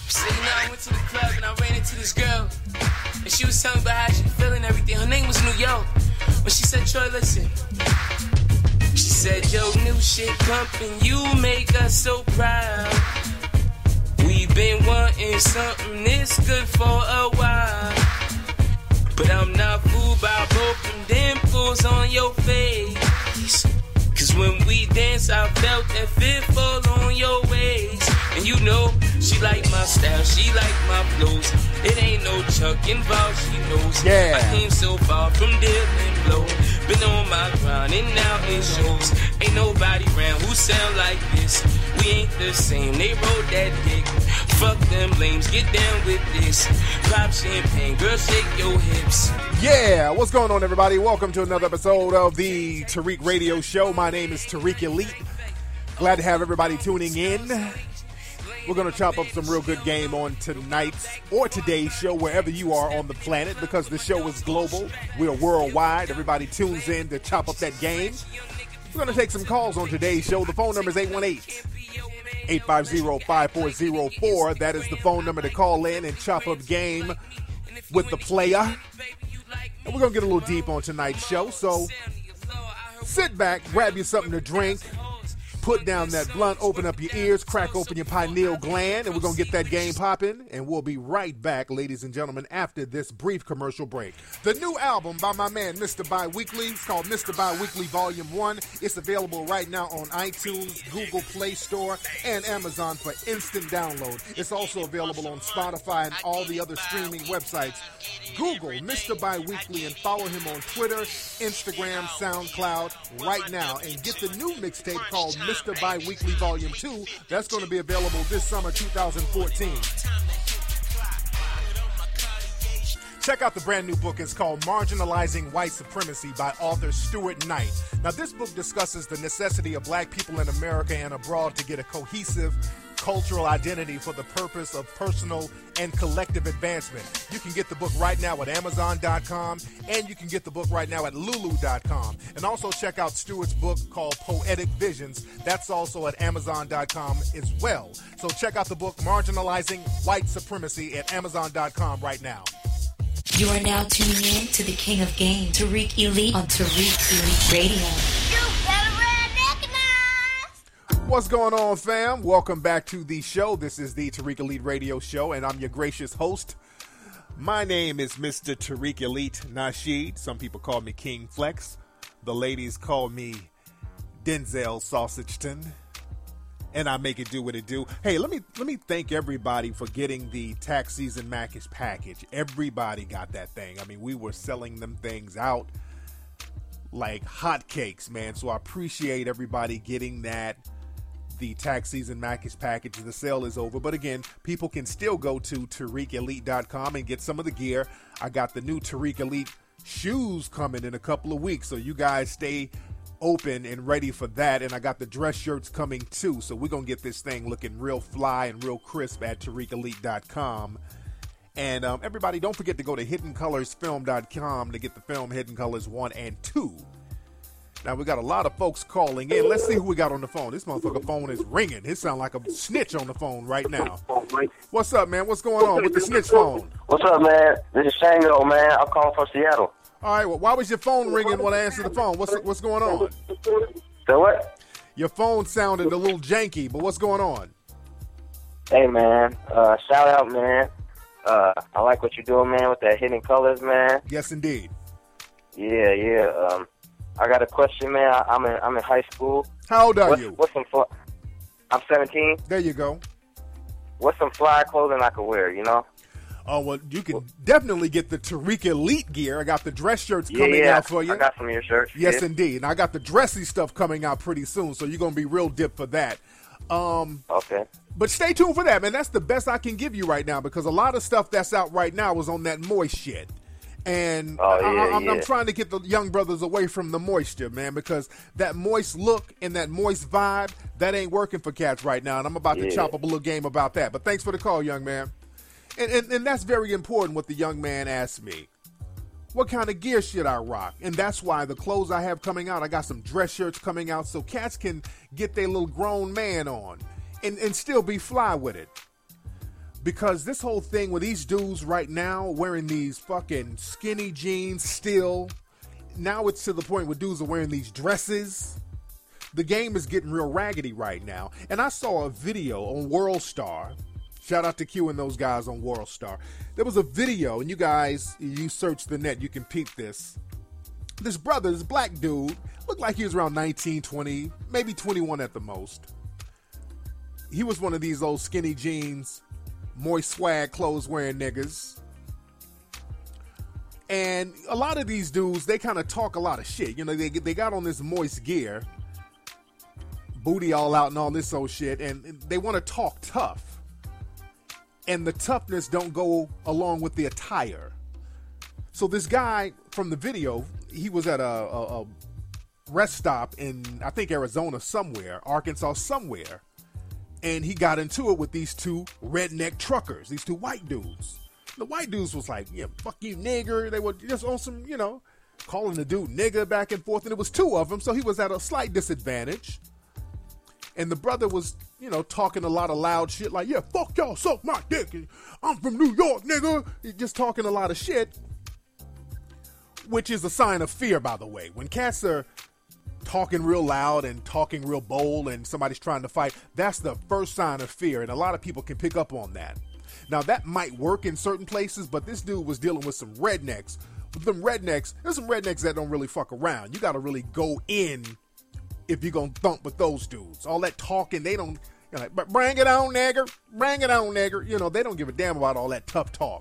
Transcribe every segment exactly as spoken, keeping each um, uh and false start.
So, you know, I went to the club and I ran into this girl. And she was telling me about how she feeling and everything. Her name was New York. But she said, Troy, listen. She said, yo, new shit pumping, you make us so proud. We been wanting something this good for a while. But I'm not fooled by both them dimples on your face. Cause when we dance, I felt that fit fall on your waist. And you know, she like my style, she like my flows. It ain't no chunk involved, she knows. Yeah. I came so far from dealing low. Been on my grind and now it shows. Ain't nobody around who sound like this. We ain't the same, they wrote that dick. Fuck them lames, get down with this. Pop champagne, girl, shake your hips. Yeah, what's going on, everybody? Welcome to another episode of the Tariq Radio Show. My name is Tariq Elite. Glad to have everybody tuning in. We're going to chop up some real good game on tonight's or today's show, wherever you are on the planet, because the show is global. We're worldwide. Everybody tunes in to chop up that game. We're going to take some calls on today's show. The phone number is eight one eight, eight five zero, five four zero four. That is the phone number to call in and chop up game with the player. And we're going to get a little deep on tonight's show, so sit back, grab you something to drink, put down that blunt, open up your ears, crack open your pineal gland, and we're going to get that game popping, and we'll be right back, ladies and gentlemen, after this brief commercial break. The new album by my man, Mister Biweekly, it's called Mister Biweekly Volume one. It's available right now on iTunes, Google Play Store, and Amazon for instant download. It's also available on Spotify and all the other streaming websites. Google Mister Biweekly and follow him on Twitter, Instagram, SoundCloud right now, and get the new mixtape called Mister Biweekly Volume two. That's going to be available this summer two thousand fourteen. Check out the brand new book. It's called Marginalizing White Supremacy by author Stuart Knight. Now, this book discusses the necessity of black people in America and abroad to get a cohesive cultural identity for the purpose of personal and collective advancement. You can get the book right now at amazon dot com, and you can get the book right now at lulu dot com. And also check out Stuart's book called Poetic Visions. That's also at amazon dot com as well. So check out the book Marginalizing White Supremacy at amazon dot com right now. You are now tuning in to the King of Game, Tariq Elite on Tariq Elite Radio. You better recognize. What's going on, fam? Welcome back to the show. This is the Tariq Elite Radio Show, and I'm your gracious host. My name is Mister Tariq Elite Nasheed. Some people call me King Flex. The ladies call me Denzel Sausageton. And I make it do what it do. Hey, let me let me thank everybody for getting the tax season Mackish package. Everybody got that thing. I mean, we were selling them things out like hotcakes, man. So I appreciate everybody getting that. The tax season Mackish package. The sale is over, but again, people can still go to Tariq Elite dot com and get some of the gear. I got the new Tariq Elite shoes coming in a couple of weeks, so you guys stay open and ready for that. And I got the dress shirts coming too, so we're gonna get this thing looking real fly and real crisp at Tariq Elite dot com. And um, everybody, don't forget to go to Hidden Colors Film dot com to get the film Hidden Colors one and two. Now, we got a lot of folks calling in. Let's see who we got on the phone. This motherfucker phone is ringing. It sounds like a snitch on the phone right now. What's up, man? What's going on with the snitch phone? What's up, man? This is Shango, man. I'm calling from Seattle. All right, well, why was your phone ringing when I answered the phone? What's what's going on? So what? Your phone sounded a little janky, but what's going on? Hey, man. Uh, shout out, man. Uh, I like what you're doing, man, with that Hidden Colors, man. Yes, indeed. Yeah, yeah. Um, I got a question, man. I, I'm in I'm in high school. How old are what's, you? What's some fly? I'm seventeen. There you go. What's some fly clothing I could wear, you know? Oh, well, you can definitely get the Tariq Elite gear. I got the dress shirts Yeah, coming yeah. out for you. I got some of your shirts. Yes, yeah. indeed. And I got the dressy stuff coming out pretty soon, so you're going to be real dip for that. Um, Okay. But stay tuned for that, man. That's the best I can give you right now, because a lot of stuff that's out right now is on that moist shit. And Oh, yeah, I, I'm, yeah. I'm trying to get the young brothers away from the moisture, man, because that moist look and that moist vibe, that ain't working for cats right now. And I'm about to Yeah. chop up a little game about that. But thanks for the call, young man. And, and, and that's very important what the young man asked me. What kind of gear should I rock? And that's why the clothes I have coming out, I got some dress shirts coming out so cats can get their little grown man on and, and still be fly with it. Because this whole thing with these dudes right now wearing these fucking skinny jeans still, now it's to the point where dudes are wearing these dresses. The game is getting real raggedy right now. And I saw a video on WorldStar. Shout out to Q and those guys on WorldStar. There was a video, and you guys, you search the net, you can peep this. This brother, this black dude, looked like he was around nineteen, twenty, maybe twenty-one at the most. He was one of these old skinny jeans, moist swag clothes wearing niggas. And a lot of these dudes, they kind of talk a lot of shit. You know, they they got on this moist gear, booty all out and all this old shit, and they want to talk tough. And the toughness don't go along with the attire. So this guy from the video, he was at a, a, a rest stop in, I think, Arizona somewhere, Arkansas somewhere. And he got into it with these two redneck truckers, these two white dudes. The white dudes was like, yeah, fuck you, nigger. They were just on some, you know, calling the dude nigger back and forth. And it was two of them, so he was at a slight disadvantage. And the brother was, you know, talking a lot of loud shit like, yeah, fuck y'all, suck my dick. I'm from New York, nigga. He's just talking a lot of shit, which is a sign of fear, by the way. When cats are talking real loud and talking real bold and somebody's trying to fight, that's the first sign of fear, and a lot of people can pick up on that. Now, that might work in certain places, but this dude was dealing with some rednecks. With them rednecks, there's some rednecks that don't really fuck around. You got to really go in if you're going to thump with those dudes. All that talking, they don't, you know, like, but bring it on, nigger. Bring it on, nigger. You know, they don't give a damn about all that tough talk.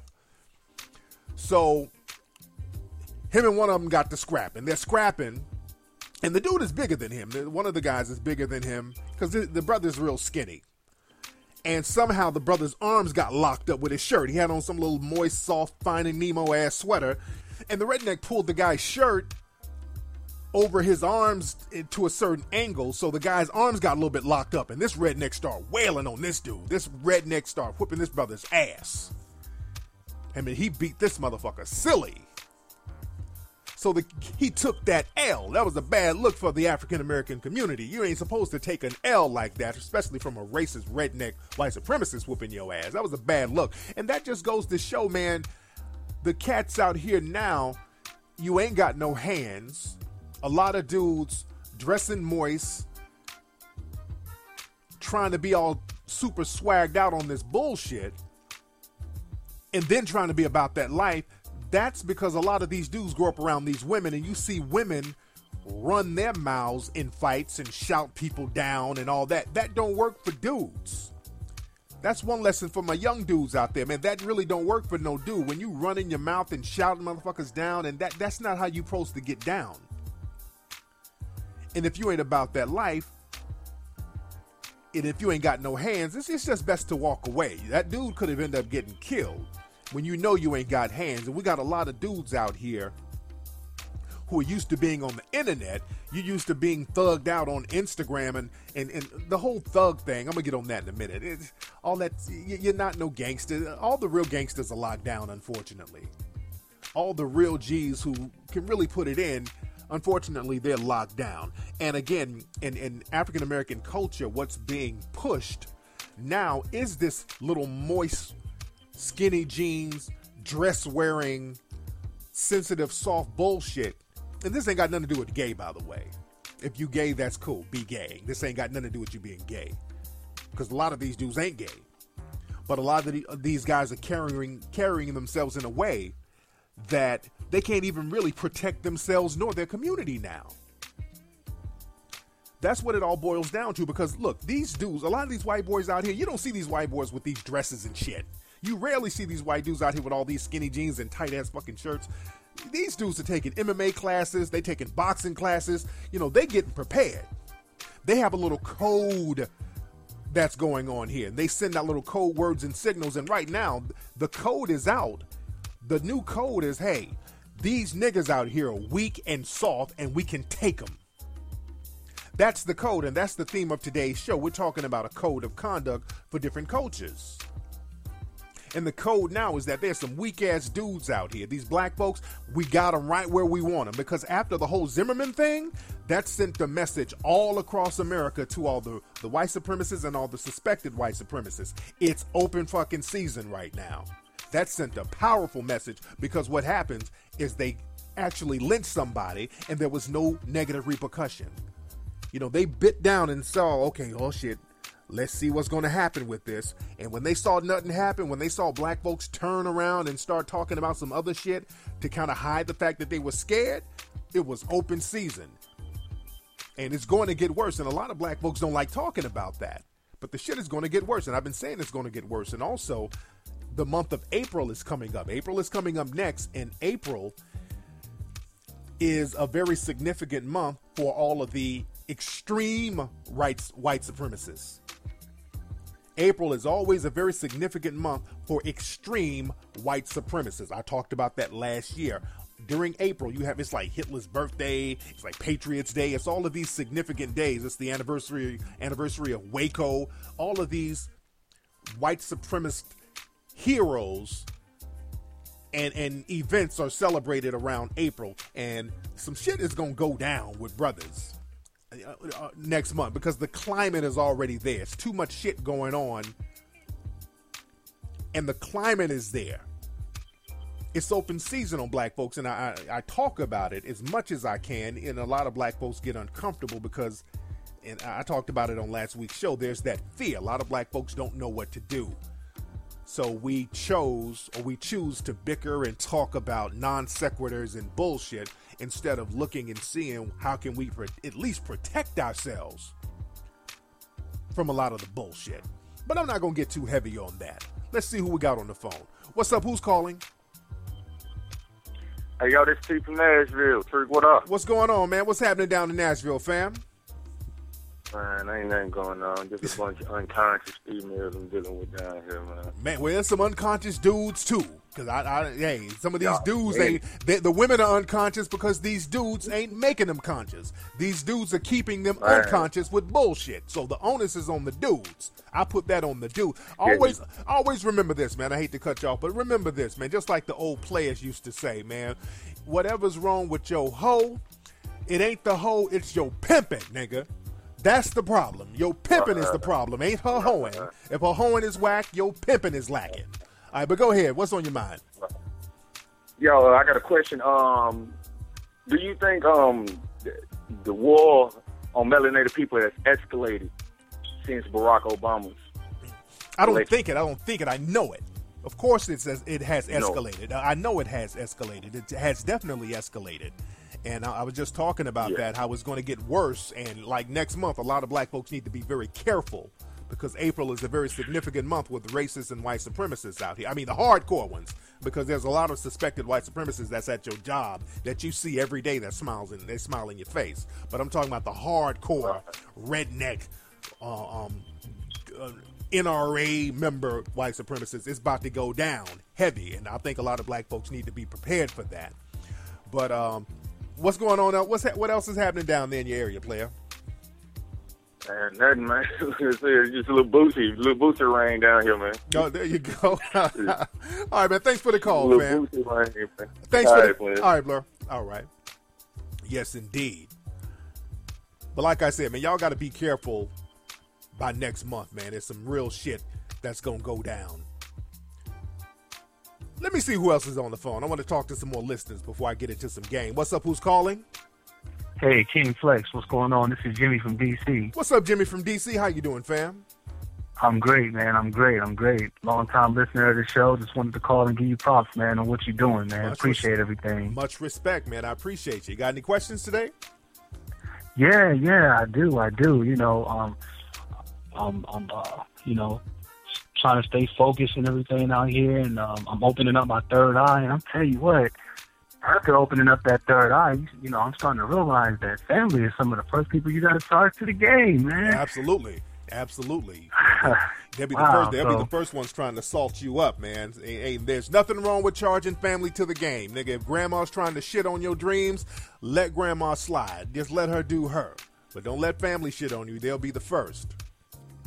So, him and one of them got to scrapping. They're scrapping. And the dude is bigger than him. One of the guys is bigger than him because the, the brother's real skinny. And somehow the brother's arms got locked up with his shirt. He had on some little moist, soft, Finding Nemo ass sweater. And the redneck pulled the guy's shirt over his arms to a certain angle. So the guy's arms got a little bit locked up. And this redneck started wailing on this dude. This redneck started whipping this brother's ass. I mean, he beat this motherfucker silly. So the, he took that L. That was a bad look for the African-American community. You ain't supposed to take an L like that, especially from a racist, redneck, white supremacist whooping your ass. That was a bad look. And that just goes to show, man, the cats out here now, you ain't got no hands. A lot of dudes dressing moist, trying to be all super swagged out on this bullshit, and then trying to be about that life. That's because a lot of these dudes grow up around these women, and you see women run their mouths in fights and shout people down and all that. That don't work for dudes. That's one lesson for my young dudes out there, man. That really don't work for no dude. When you run in your mouth and shout motherfuckers down, and that that's not how you supposed to get down. And if you ain't about that life, and if you ain't got no hands, it's, it's just best to walk away. That dude could have ended up getting killed. When you know you ain't got hands. And we got a lot of dudes out here who are used to being on the internet. You're used to being thugged out on Instagram and, and, and the whole thug thing. I'm going to get on that in a minute. It's, all that, you're not no gangster. All the real gangsters are locked down, unfortunately. All the real G's who can really put it in, unfortunately, they're locked down. And again, in, in African-American culture, what's being pushed now is this little moist, skinny jeans, dress-wearing, sensitive, soft bullshit. And this ain't got nothing to do with gay, by the way. If you gay, that's cool. Be gay. This ain't got nothing to do with you being gay. Because a lot of these dudes ain't gay. But a lot of the, these guys are carrying carrying themselves in a way that they can't even really protect themselves nor their community now. That's what it all boils down to. Because, look, these dudes, a lot of these white boys out here, you don't see these white boys with these dresses and shit. You rarely see these white dudes out here with all these skinny jeans and tight-ass fucking shirts. These dudes are taking M M A classes. They taking boxing classes. You know, they getting prepared. They have a little code that's going on here. They send out little code words and signals. And right now, the code is out. The new code is, hey, these niggas out here are weak and soft, and we can take them. That's the code, and that's the theme of today's show. We're talking about a code of conduct for different cultures. And the code now is that there's some weak-ass dudes out here. These black folks, we got them right where we want them. Because after the whole Zimmerman thing, that sent the message all across America to all the, the white supremacists and all the suspected white supremacists. It's open fucking season right now. That sent a powerful message, because what happens is they actually lynched somebody and there was no negative repercussion. You know, they bit down and saw, okay, oh shit, let's see what's going to happen with this. And when they saw nothing happen, when they saw black folks turn around and start talking about some other shit to kind of hide the fact that they were scared, it was open season. And it's going to get worse. And a lot of black folks don't like talking about that. But the shit is going to get worse. And I've been saying it's going to get worse. And also, the month of April is coming up. April is coming up next. And April is a very significant month for all of the extreme rights, white supremacists. April is always a very significant month for extreme white supremacists. I talked about that last year. During April, you have, it's like Hitler's birthday, it's like Patriots Day, it's all of these significant days. It's the anniversary anniversary of Waco. All of these white supremacist heroes and, and events are celebrated around April. And some shit is going to go down with brothers Uh, next month, because the climate is already there. It's too much shit going on, and the climate is there. It's open season on black folks, and I, I, I talk about it as much as I can, and a lot of black folks get uncomfortable because, and I talked about it on last week's show, there's that fear. A lot of black folks don't know what to do. So we chose, or we choose to bicker and talk about non sequiturs and bullshit instead of looking and seeing how can we pro- at least protect ourselves from a lot of the bullshit. But I'm not going to get too heavy on that. Let's see who we got on the phone. What's up? Who's calling? Hey, yo, this T from Nashville. Trick, what up? What's going on, man? What's happening down in Nashville, fam? Man, ain't nothing going on. Just a bunch of unconscious females I'm dealing with down here, man. Man, well, there's some unconscious dudes, too. Because, I, I, hey, some of these Yeah, dudes, man. ain't, they, the women are unconscious because these dudes ain't making them conscious. These dudes are keeping them Man. unconscious with bullshit. So the onus is on the dudes. I put that on the dude. Always, always remember this, man. I hate to cut you off, but remember this, man. Just like the old players used to say, man. Whatever's wrong with your hoe, it ain't the hoe, it's your pimping, nigga. That's the problem. Your pimping is the problem, ain't her hoeing. If her hoeing is whack, your pimping is lacking. All right, but go ahead. What's on your mind? Yo, I got a question. Um, do you think um the, the war on melanated people has escalated since Barack Obama's? I don't election? think it. I don't think it. I know it. Of course, it says it has No. escalated. I know it has escalated. It has definitely escalated. And I, I was just talking about Yeah. that, how it's going to get worse. And like next month, a lot of black folks need to be very careful because April is a very significant month with racists and white supremacists out here. I mean, the hardcore ones, because there's a lot of suspected white supremacists that's at your job that you see every day that smiles and they smile in your face. But I'm talking about the hardcore redneck, uh, um, uh, N R A member white supremacists. It's about to go down heavy, and I think a lot of black folks need to be prepared for that. But um, what's going on? What's ha- what else is happening down there in your area, player? Man, nothing, man. It's just a little booty, little booty rain down here, man. Oh, there you go. All right, man. Thanks for the A call, little man. booty rain, man. Thanks All for right, the. man. All right, Blur. All right. Yes, indeed. But like I said, man, y'all got to be careful by next month, man. There's some real shit that's gonna go down. Let me see who else is on the phone. I want to talk to some more listeners before I get into some game. What's up? Who's calling? Hey, King Flex, what's going on? This is Jimmy from D C. What's up, Jimmy from D C? How you doing, fam? I'm great, man. I'm great. I'm great. Long time listener of the show. Just wanted to call and give you props, man, on what you're doing, man. Much Appreciate res- everything. Much respect, man. I appreciate you. Got any questions today? Yeah, yeah, I do. I do. You know, um, I'm, I'm uh, you know, trying to stay focused and everything out here, and um, I'm opening up my third eye. And I'm telling you what, after opening up that third eye, you, you know, I'm starting to realize that family is some of the first people you got to charge to the game, man. Absolutely. Absolutely. They'll be the Wow, first. They'll so- be the first ones trying to salt you up, man. Hey, hey, there's nothing wrong with charging family to the game, nigga. If grandma's trying to shit on your dreams, let grandma slide. Just let her do her, but don't let family shit on you. They'll be the first.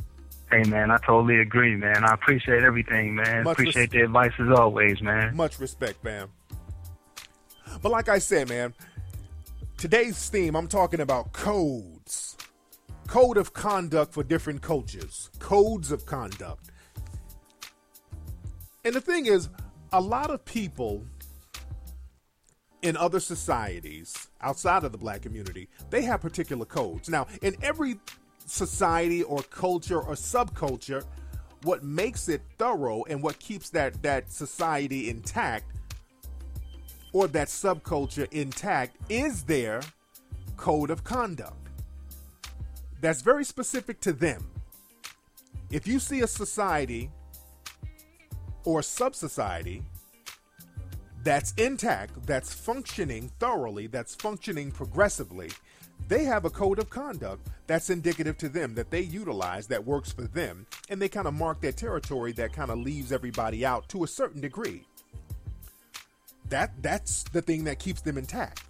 Hey, man, I totally agree, man. I appreciate everything, man. Much appreciate res- the advice as always, man. Much respect, man. But like I said, man, today's theme, I'm talking about codes. Code of conduct for different cultures. Codes of conduct. And the thing is, a lot of people in other societies outside of the black community, they have particular codes. Now, in every society or culture or subculture, what makes it thorough and what keeps that, that society intact or that subculture intact is their code of conduct. That's very specific to them. If you see a society or sub-society that's intact, that's functioning thoroughly, that's functioning progressively, they have a code of conduct that's indicative to them, that they utilize, that works for them, and they kind of mark their territory that kind of leaves everybody out to a certain degree. That that's the thing that keeps them intact.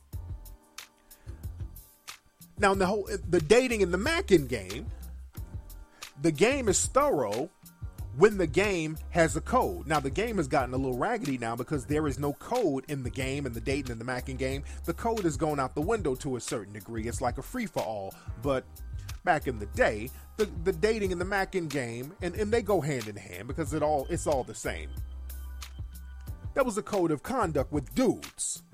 Now, in the whole the dating and the macking game, the game is thorough when the game has a code. Now, the game has gotten a little raggedy now because there is no code in the game, in the dating and the macking game. The code is going out the window to a certain degree. It's like a free-for-all. But back in the day, the, the dating and the macking game, and, and they go hand in hand because it all it's all the same. That was a code of conduct with dudes.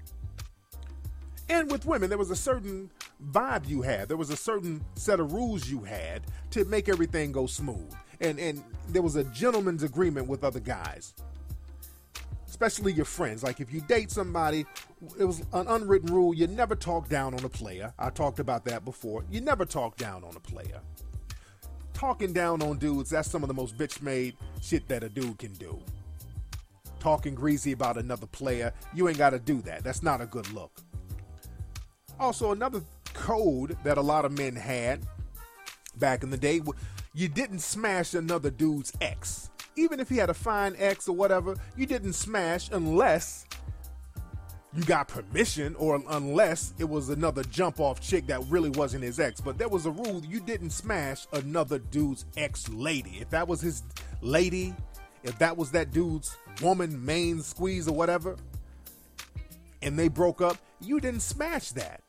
And with women, there was a certain vibe you had. There was a certain set of rules you had to make everything go smooth. And and there was a gentleman's agreement with other guys, especially your friends. Like if you date somebody, it was an unwritten rule. You never talk down on a player. I talked about that before. You never talk down on a player. Talking down on dudes, that's some of the most bitch-made shit that a dude can do. Talking greasy about another player, you ain't got to do that. That's not a good look. Also, another code that a lot of men had back in the day, you didn't smash another dude's ex. Even if he had a fine ex or whatever, you didn't smash unless you got permission or unless it was another jump-off chick that really wasn't his ex. But there was a rule, you didn't smash another dude's ex-lady. If that was his lady, if that was that dude's woman, main squeeze or whatever, and they broke up, you didn't smash that.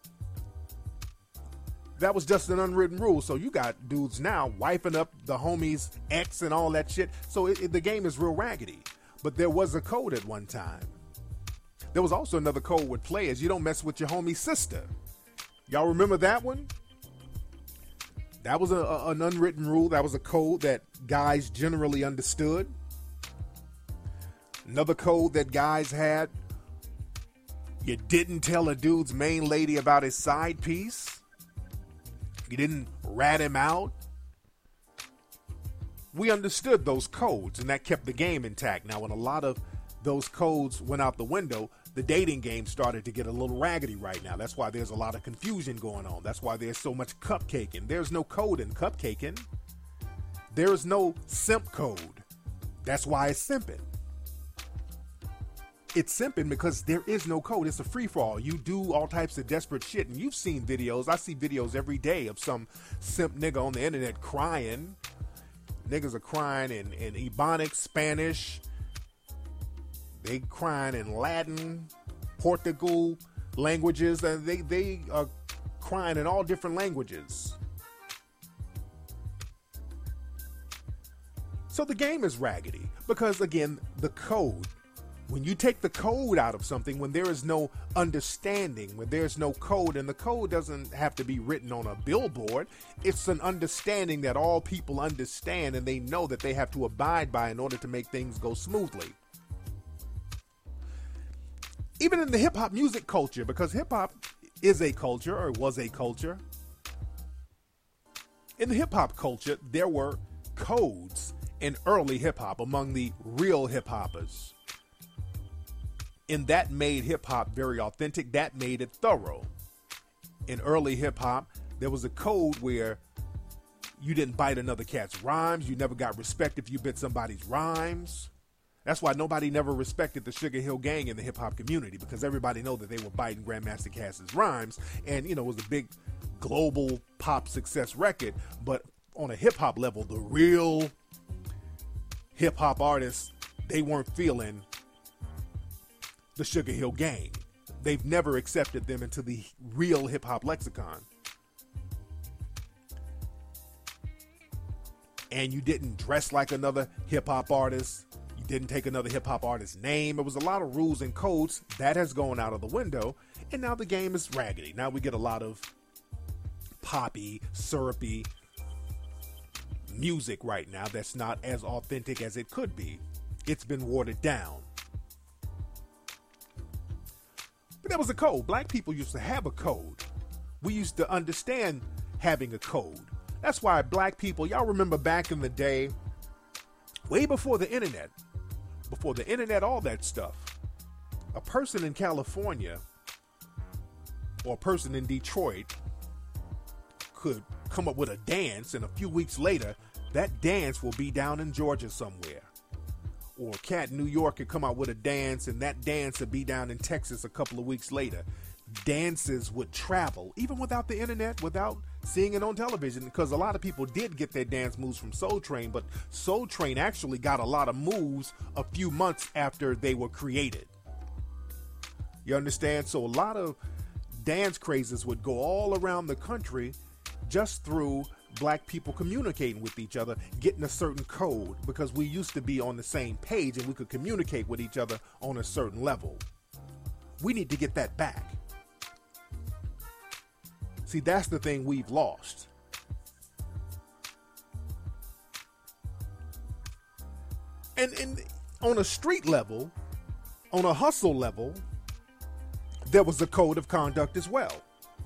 That was just an unwritten rule. So you got dudes now wiping up the homie's ex and all that shit. So it, it, the game is real raggedy. But there was a code at one time. There was also another code with players. You don't mess with your homie's sister. Y'all remember that one? That was a, a, an unwritten rule. That was a code that guys generally understood. Another code that guys had. You didn't tell a dude's main lady about his side piece. You didn't rat him out. We understood those codes, and that kept the game intact. Now, when a lot of those codes went out the window, the dating game started to get a little raggedy right now. That's why there's a lot of confusion going on. That's why there's so much cupcaking. There's no code in cupcaking. There is no simp code. That's why it's simping. It's simping because there is no code. It's a free-for-all. You do all types of desperate shit, and you've seen videos. I see videos every day of some simp nigga on the internet crying. Niggas are crying in, in Ebonics, Spanish. They crying in Latin, Portugal languages, and they, they are crying in all different languages. So the game is raggedy because, again, the code. When you take the code out of something, when there is no understanding, when there's no code, and the code doesn't have to be written on a billboard, it's an understanding that all people understand and they know that they have to abide by in order to make things go smoothly. Even in the hip-hop music culture, because hip-hop is a culture, or was a culture. In the hip-hop culture, there were codes in early hip-hop among the real hip-hoppers. And that made hip-hop very authentic. That made it thorough. In early hip-hop, there was a code where you didn't bite another cat's rhymes. You never got respect if you bit somebody's rhymes. That's why nobody never respected the Sugar Hill Gang in the hip-hop community, because everybody know that they were biting Grandmaster Caz's rhymes. And, you know, it was a big global pop success record. But on a hip hop level, the real hip hop artists, they weren't feeling the Sugar Hill Gang. They've never accepted them into the real hip hop lexicon. And you didn't dress like another hip hop artist. You didn't take another hip hop artist's name. It was a lot of rules and codes that has gone out of the window. And now the game is raggedy. Now we get a lot of poppy, syrupy music right now that's not as authentic as it could be. It's been watered down. But there was a code. Black people used to have a code. We used to understand having a code. That's why black people, y'all remember back in the day, way before the internet, before the internet, all that stuff, a person in California or a person in Detroit could come up with a dance, and a few weeks later, that dance will be down in Georgia somewhere. Or a cat in New York could come out with a dance, and that dance would be down in Texas a couple of weeks later. Dances would travel, even without the internet, without seeing it on television, because a lot of people did get their dance moves from Soul Train, but Soul Train actually got a lot of moves a few months after they were created. You understand? So a lot of dance crazes would go all around the country just through black people communicating with each other, getting a certain code, because we used to be on the same page and we could communicate with each other on a certain level. We need to get that back. See, that's the thing we've lost. And, and on a street level, on a hustle level, there was a code of conduct as well.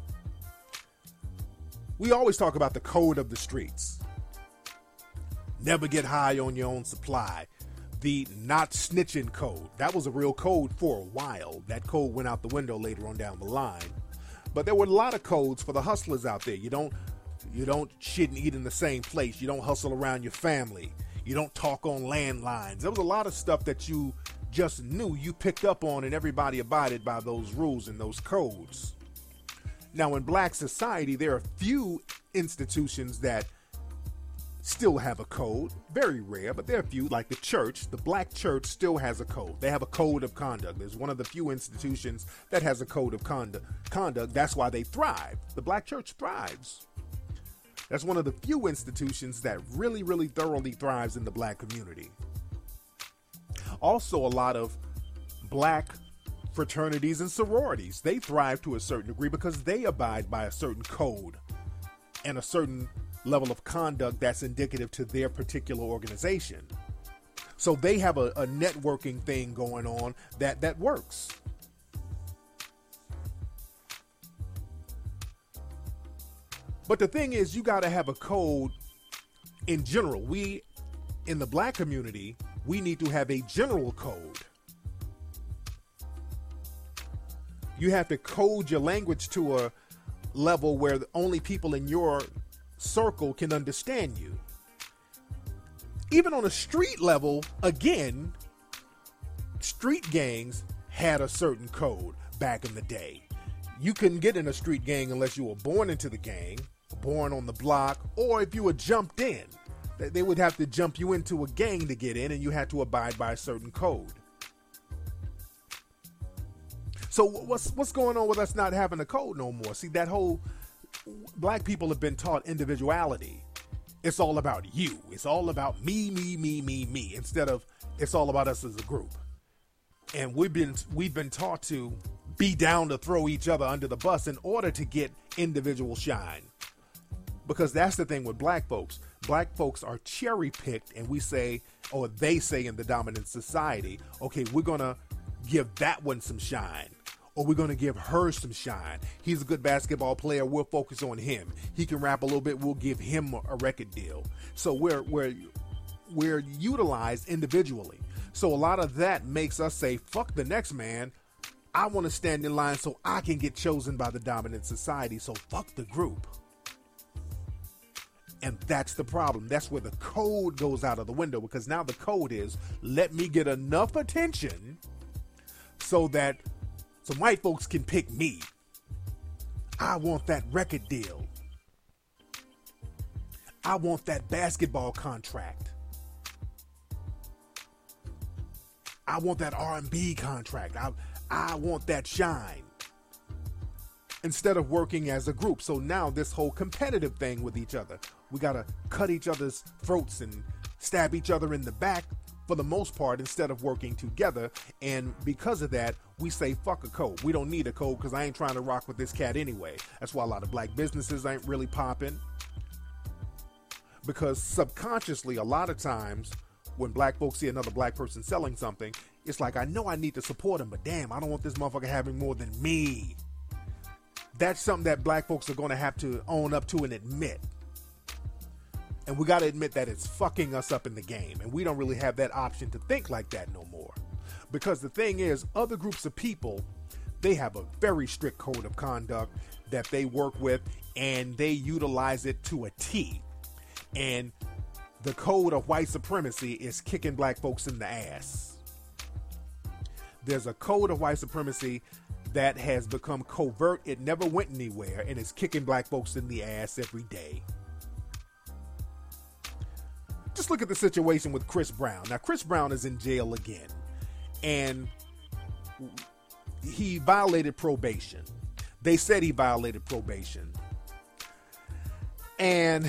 We always talk about the code of the streets. Never get high on your own supply. The not snitching code. That was a real code for a while. That code went out the window later on down the line. But there were a lot of codes for the hustlers out there. You don't you don't shit and eat in the same place. You don't hustle around your family. You don't talk on landlines. There was a lot of stuff that you just knew, you picked up on, and everybody abided by those rules and those codes. Now, in black society, there are few institutions that still have a code. Very rare, but there are a few, like the church. The black church still has a code. They have a code of conduct. There's one of the few institutions that has a code of conduct. Conduct. That's why they thrive. The black church thrives. That's one of the few institutions that really, really thoroughly thrives in the black community. Also, a lot of black fraternities and sororities, they thrive to a certain degree because they abide by a certain code and a certain level of conduct that's indicative to their particular organization. So they have a, a networking thing going on that, that works. But the thing is, you got to have a code in general. We, in the black community, we need to have a general code. You have to code your language to a level where the only people in your circle can understand you. Even on a street level, again, street gangs had a certain code back in the day. You couldn't get in a street gang unless you were born into the gang, born on the block, or if you were jumped in. They would have to jump you into a gang to get in, and you had to abide by a certain code. So what's what's going on with us not having a code no more? See, that whole black people have been taught individuality. It's all about you. It's all about me, me, me, me, me, instead of it's all about us as a group. And we've been we've been taught to be down to throw each other under the bus in order to get individual shine. Because that's the thing with black folks. Black folks are cherry picked, and we say, or they say in the dominant society, okay, we're going to give that one some shine. Or we're going to give her some shine. He's a good basketball player. We'll focus on him. He can rap a little bit. We'll give him a record deal. So we're we're we're utilized individually. So a lot of that makes us say, fuck the next man. I want to stand in line so I can get chosen by the dominant society. So fuck the group. And that's the problem. That's where the code goes out of the window, because now the code is, let me get enough attention so that some white folks can pick me. I want that record deal. I want that basketball contract. I want that R and B contract. I, I want that shine. Instead of working as a group. So now this whole competitive thing with each other. We got to cut each other's throats and stab each other in the back for the most part instead of working together. And because of that, we say fuck a code. We don't need a code because I ain't trying to rock with this cat anyway. That's why a lot of black businesses ain't really popping. Because subconsciously, a lot of times when black folks see another black person selling something, it's like, I know I need to support him, but damn, I don't want this motherfucker having more than me. That's something that black folks are going to have to own up to and admit. And we got to admit that it's fucking us up in the game. And we don't really have that option to think like that no more. Because the thing is, other groups of people, they have a very strict code of conduct that they work with, and they utilize it to a T. And the code of white supremacy is kicking black folks in the ass. There's a code of white supremacy that has become covert. It never went anywhere, and it's kicking black folks in the ass every day. Just look at the situation with Chris Brown. Now, Chris Brown is in jail again, and he violated probation. They said he violated probation. And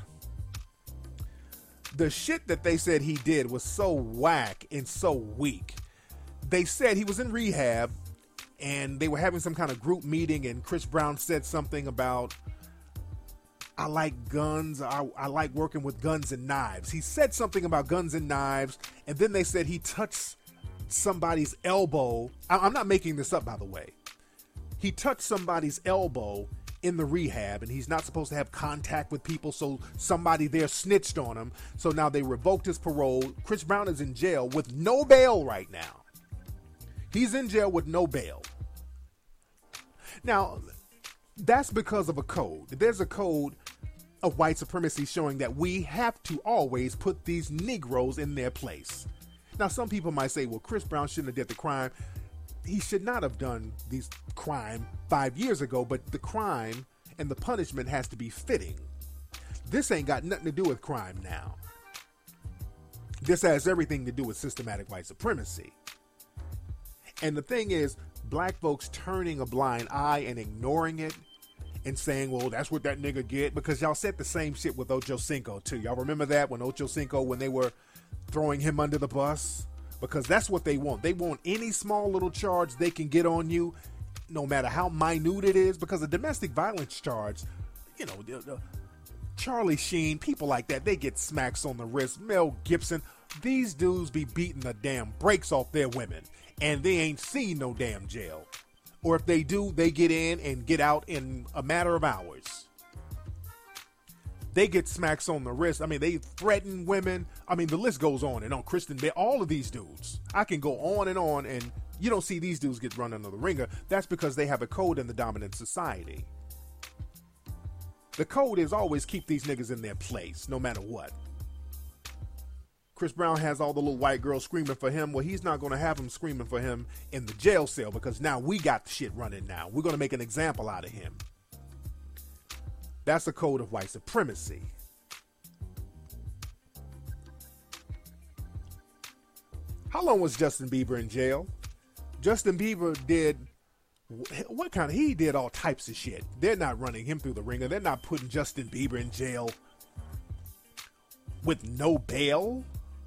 the shit that they said he did was so whack and so weak. They said he was in rehab, and they were having some kind of group meeting, and Chris Brown said something about, I like guns, I, I like working with guns and knives. He said something about guns and knives, and then they said he touched somebody's elbow. I, I'm not making this up, by the way. He touched somebody's elbow in the rehab, and he's not supposed to have contact with people, so somebody there snitched on him. So now they revoked his parole. Chris Brown is in jail with no bail right now. He's in jail with no bail. Now, that's because of a code. There's a code of white supremacy showing that we have to always put these Negroes in their place. Now, some people might say, well, Chris Brown shouldn't have did the crime. He should not have done this crime five years ago, but the crime and the punishment has to be fitting. This ain't got nothing to do with crime now. This has everything to do with systematic white supremacy. And the thing is, black folks turning a blind eye and ignoring it and saying, well, that's what that nigga get, because y'all said the same shit with Ocho Cinco too. Y'all remember that when Ocho Cinco, when they were throwing him under the bus? Because that's what they want. They want any small little charge they can get on you, no matter how minute it is, because a domestic violence charge, you know, the, the, Charlie Sheen, people like that, they get smacks on the wrist. Mel Gibson, these dudes be beating the damn brakes off their women, and they ain't seen no damn jail. Or if they do, they get in and get out in a matter of hours. They get smacks on the wrist. I mean, they threaten women. I mean, the list goes on and on. Kristen Bell, all of these dudes. I can go on and on, and you don't see these dudes get run under the ringer. That's because they have a code in the dominant society. The code is always keep these niggas in their place, no matter what. Chris Brown has all the little white girls screaming for him. Well, he's not going to have them screaming for him in the jail cell, because now we got the shit running now. We're going to make an example out of him. That's a code of white supremacy. How long was Justin Bieber in jail? Justin Bieber did, what kind of, he did all types of shit. They're not running him through the ringer. They're not putting Justin Bieber in jail with no bail.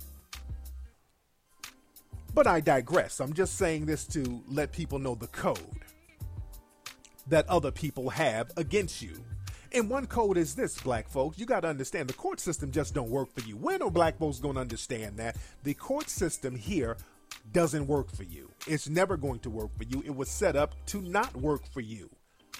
But I digress. I'm just saying this to let people know the code that other people have against you. And one code is this, black folks. You got to understand, the court system just don't work for you. When are black folks going to understand that? The court system here doesn't work for you. It's never going to work for you. It was set up to not work for you.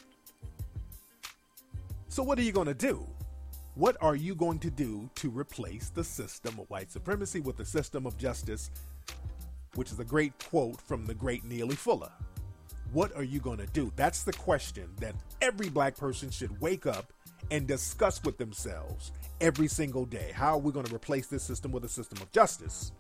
So what are you going to do? What are you going to do to replace the system of white supremacy with the system of justice, which is a great quote from the great Neely Fuller? What are you going to do? That's the question that every black person should wake up and discuss with themselves every single day. How are we going to replace this system with a system of justice?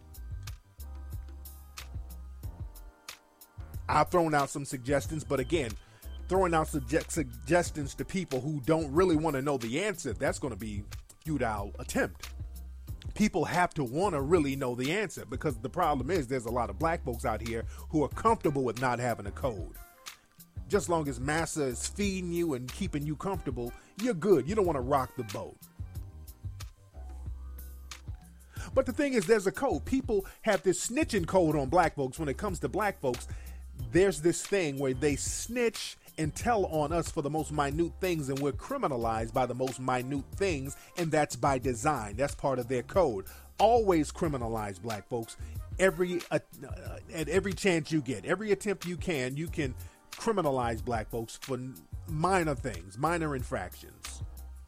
I've thrown out some suggestions, but again, throwing out suge- suggestions to people who don't really want to know the answer, that's going to be futile attempt. People have to want to really know the answer, because the problem is there's a lot of black folks out here who are comfortable with not having a code. Just long as massa is feeding you and keeping you comfortable, you're good. You don't want to rock the boat. But the thing is, there's a code. People have this snitching code on black folks. When it comes to black folks, there's this thing where they snitch and tell on us for the most minute things, and we're criminalized by the most minute things, and that's by design. That's part of their code. Always criminalize black folks. Every uh, at every chance you get, every attempt you can, you can criminalize black folks for minor things, minor infractions.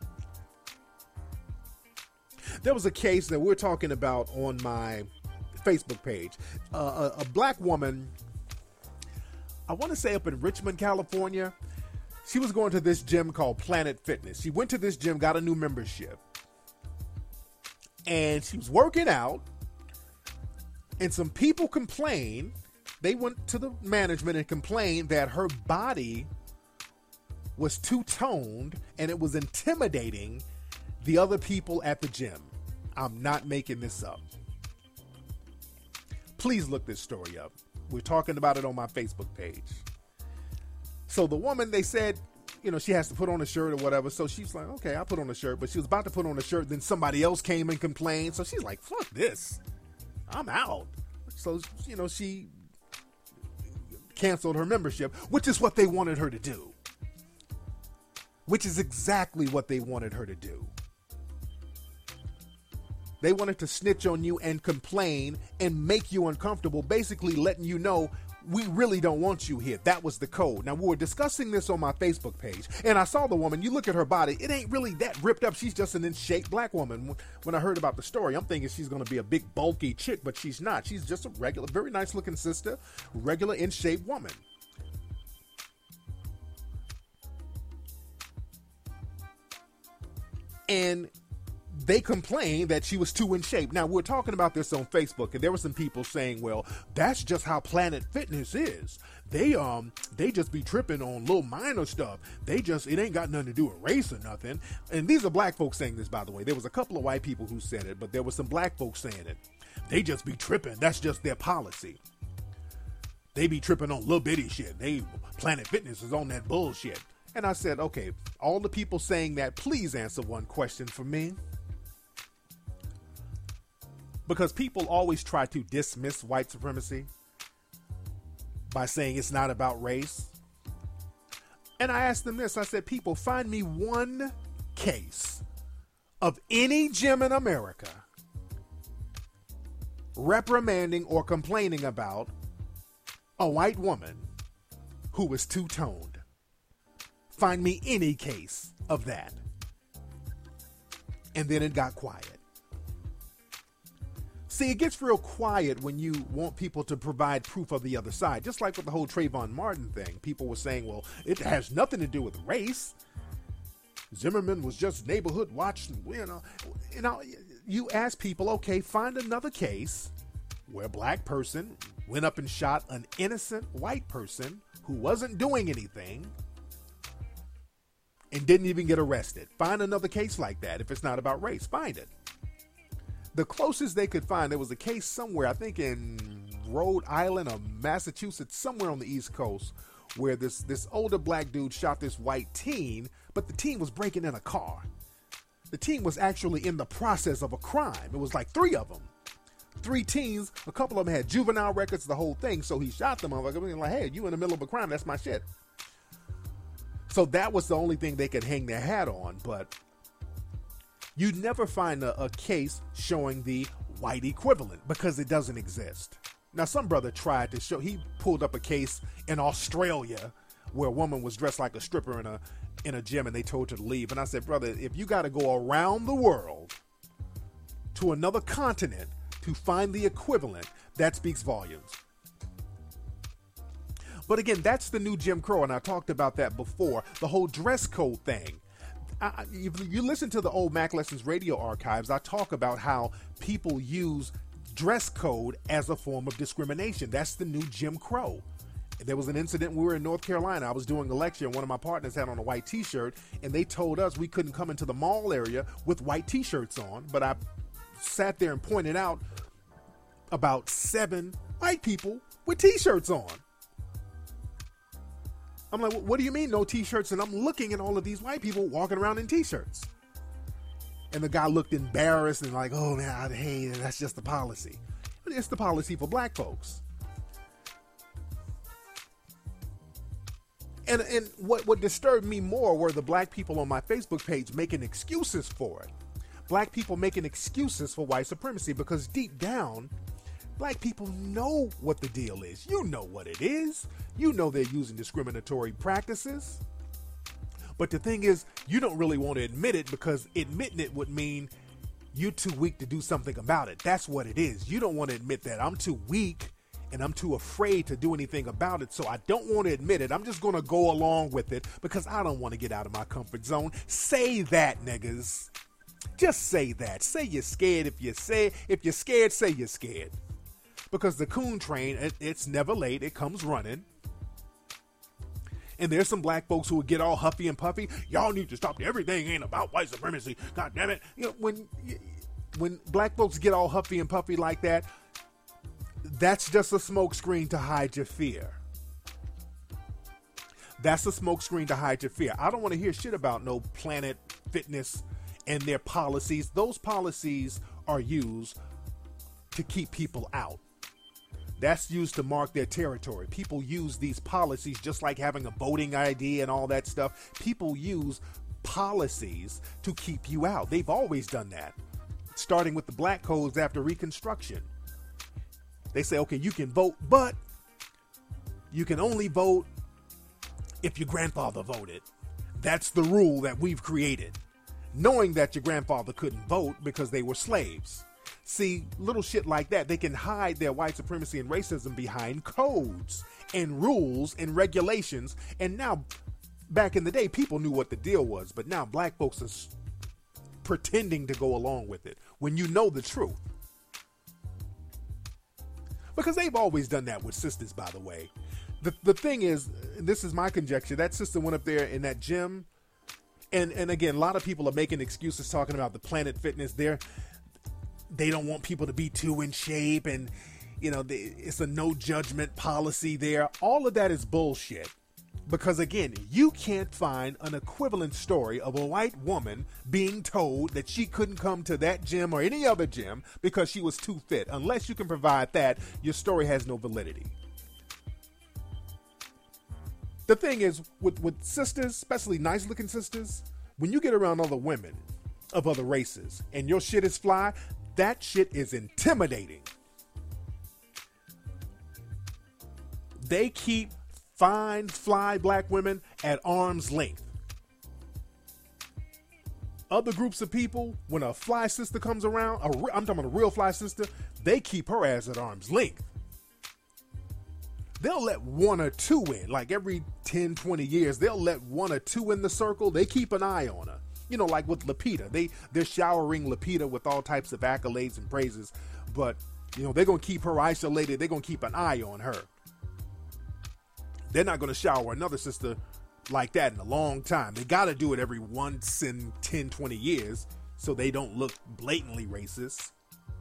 There was a case that we're talking about on my Facebook page. Uh, a, a black woman, I want to say up in Richmond, California, she was going to this gym called Planet Fitness. She went to this gym, got a new membership, and she was working out, and some people complained. They went to the management and complained that her body was too toned and it was intimidating the other people at the gym. I'm not making this up. Please look this story up. We're talking about it on my Facebook page. So the woman, they said, you know, she has to put on a shirt or whatever. So she's like, okay, I'll put on a shirt. But she was about to put on a shirt. Then somebody else came and complained. So she's like, fuck this. I'm out. So, you know, she canceled her membership, which is what they wanted her to do. Which is exactly what they wanted her to do. They wanted to snitch on you and complain and make you uncomfortable, basically letting you know we really don't want you here. That was the code. Now, we were discussing this on my Facebook page, and I saw the woman. You look at her body, it ain't really that ripped up. She's just an in-shape black woman. When I heard about the story, I'm thinking she's going to be a big, bulky chick, but she's not. She's just a regular, very nice-looking sister, regular in-shape woman. And they complained that she was too in shape. Now, we're talking about this on Facebook, and there were some people saying, well, that's just how Planet Fitness is. They um they just be tripping on little minor stuff. They just, it ain't got nothing to do with race or nothing. And these are black folks saying this, by the way. There was a couple of white people who said it, but there were some black folks saying it. They just be tripping. That's just their policy. They be tripping on little bitty shit. They Planet Fitness is on that bullshit. And I said, okay, all the people saying that, please answer one question for me. Because people always try to dismiss white supremacy by saying it's not about race. And I asked them this. I said, people, find me one case of any gym in America reprimanding or complaining about a white woman who was two-toned. Find me any case of that. And then it got quiet. See, it gets real quiet when you want people to provide proof of the other side. Just like with the whole Trayvon Martin thing. People were saying, well, it has nothing to do with race. Zimmerman was just neighborhood watch. You know, you know, you ask people, okay, find another case where a black person went up and shot an innocent white person who wasn't doing anything and didn't even get arrested. Find another case like that. If it's not about race, find it. The closest they could find, there was a case somewhere, I think in Rhode Island or Massachusetts, somewhere on the East Coast, where this, this older black dude shot this white teen, but the teen was breaking in a car. The teen was actually in the process of a crime. It was like three of them. Three teens, a couple of them had juvenile records, the whole thing, so he shot them. I was like, hey, you in the middle of a crime, that's my shit. So that was the only thing they could hang their hat on, but you'd never find a, a case showing the white equivalent because it doesn't exist. Now, some brother tried to show, he pulled up a case in Australia where a woman was dressed like a stripper in a in a gym and they told her to leave. And I said, brother, if you got to go around the world to another continent to find the equivalent, that speaks volumes. But again, that's the new Jim Crow, and I talked about that before, the whole dress code thing. I, if you listen to the old Mac Lessons radio archives, I talk about how people use dress code as a form of discrimination. That's the new Jim Crow. There was an incident. We were in North Carolina. I was doing a lecture, and one of my partners had on a white T-shirt, and they told us we couldn't come into the mall area with white T-shirts on. But I sat there and pointed out about seven white people with T-shirts on. I'm like, what do you mean no T-shirts? And I'm looking at all of these white people walking around in T-shirts. And the guy looked embarrassed and like, oh man, hey, that's just the policy. But it's the policy for black folks. And and what, what disturbed me more were the black people on my Facebook page making excuses for it. Black people making excuses for white supremacy, because deep down, black people know what the deal is. You know what it is. You know they're using discriminatory practices. But the thing is, you don't really want to admit it, because admitting it would mean you're too weak to do something about it. That's what it is. You don't want to admit that. I'm too weak and I'm too afraid to do anything about it, so I don't want to admit it. I'm just going to go along with it because I don't want to get out of my comfort zone. Say that, niggas. Just say that. Say you're scared. If you're say if you're scared, say you're scared. Because the coon train, it, it's never late. It comes running. And there's some black folks who would get all huffy and puffy. Y'all need to stop. Everything ain't about white supremacy. God damn it. You know, when when black folks get all huffy and puffy like that, that's just a smokescreen to hide your fear. That's a smokescreen to hide your fear. I don't want to hear shit about no Planet Fitness and their policies. Those policies are used to keep people out. That's used to mark their territory. People use these policies just like having a voting I D and all that stuff. People use policies to keep you out. They've always done that, starting with the black codes after Reconstruction. They say, okay, you can vote, but you can only vote if your grandfather voted. That's the rule that we've created, knowing that your grandfather couldn't vote because they were slaves. See, little shit like that, they can hide their white supremacy and racism behind codes and rules and regulations. And now, back in the day, people knew what the deal was, but now black folks are pretending to go along with it when you know the truth. Because they've always done that with sisters, by the way. The the thing is, this is my conjecture, that sister went up there in that gym, and, and again, a lot of people are making excuses talking about the Planet Fitness there. They don't want people to be too in shape, and, you know, they, it's a no judgment policy there. All of that is bullshit. Because, again, you can't find an equivalent story of a white woman being told that she couldn't come to that gym or any other gym because she was too fit. Unless you can provide that, your story has no validity. The thing is, with, with sisters, especially nice-looking sisters, when you get around other women of other races and your shit is fly, that shit is intimidating. They keep fine, fly black women at arm's length. Other groups of people, when a fly sister comes around, a re- I'm talking about a real fly sister, they keep her ass at arm's length. They'll let one or two in, like every ten, twenty years, they'll let one or two in the circle. They keep an eye on her. You know, like with Lupita, they, they're showering Lupita with all types of accolades and praises, but, you know, they're going to keep her isolated. They're going to keep an eye on her. They're not going to shower another sister like that in a long time. They got to do it every once in ten, twenty years so they don't look blatantly racist.